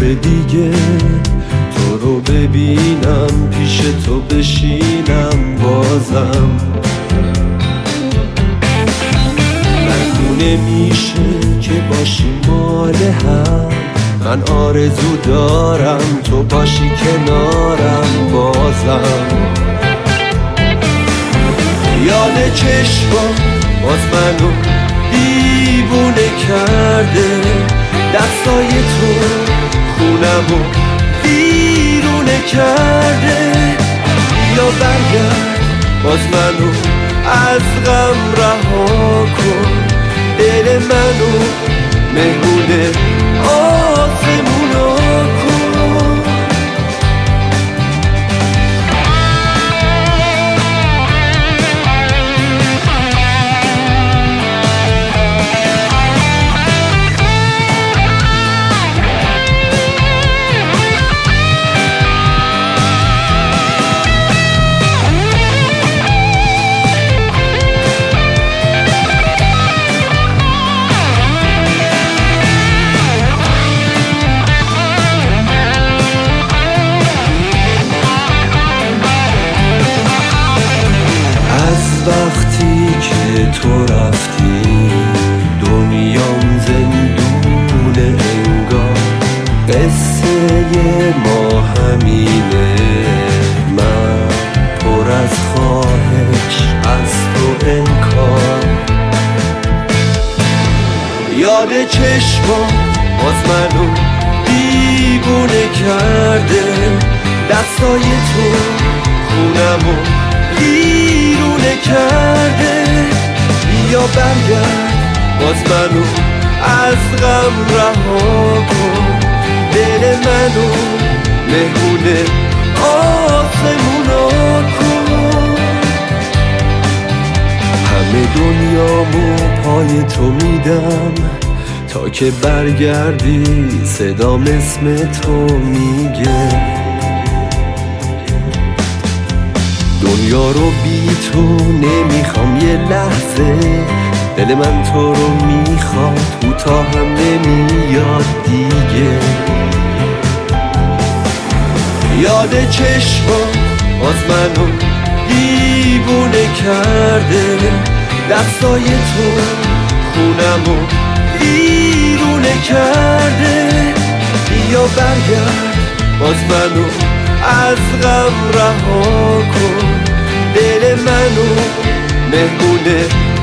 دیگه تو رو ببینم، پیش تو بشینم بازم. نمیشه که باشیم مال هم، من آرزو دارم تو باشی کنارم بازم. یاد چشمات باز منو دیوونه کرده، دستای تو خونمو ویرونه کرده. یا برگرد باز منو از غم رها کن، دل منو مهمون آسمونا کن. وقتی که تو رفتی دنیام زندونه انگار، قصه ما همینه. من پر از خواهش از تو انکار. یاد چشمات باز منو دیوونه کرده، دستای تو خونمو ویرونه کرده. یا برگرد باز منو از غم رها کن، دل منو مهمون آسمونا کن. همه دنیامو پای تو میدم، تا که برگردی صدام اسم تو میگه. دنیا رو بی تو نمیخوام یه لحظه، دل من تو رو میخواد کوتاه هم نمیاد دیگه. یاد چشمات باز منو دیوونه کرده، دستای تو خونمو ویرونه کرده. یا برگرد باز منو از غم رها کن، دل منو مهمون